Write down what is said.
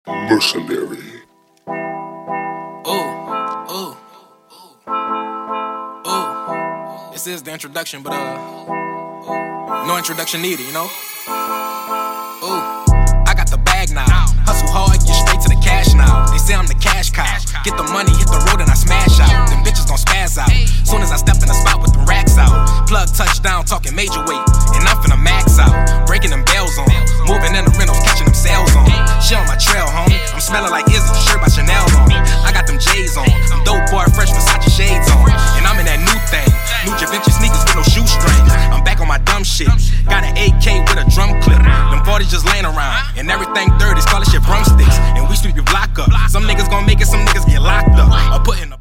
Mercenary. This is the introduction, but no introduction needed, you know? I got the bag now. Hustle hard, get straight to the cash now. They say I'm the cash cow. Get the money, hit the road and I smash out. Them bitches gon' spaz out. Soon as I step in the spot with the racks out. Plug touchdown, talking major weight, and I'm finna max out. Breaking them bells on. Moving in the rentals, catching them sales on. She on my trail, homie. I'm smelling like Izzy, shirt by Chanel on. I got them J's on. I'm dope boy, fresh Versace shades on. And I'm in that new thing. New Javinci sneakers with no shoestrings. I'm back on my dumb shit. Got an AK with a drum clip. Them 40s just laying around. And everything 30s, call it shit drumsticks. And we sweep your block up. Some niggas gon' make it, some niggas get locked up. Or put in a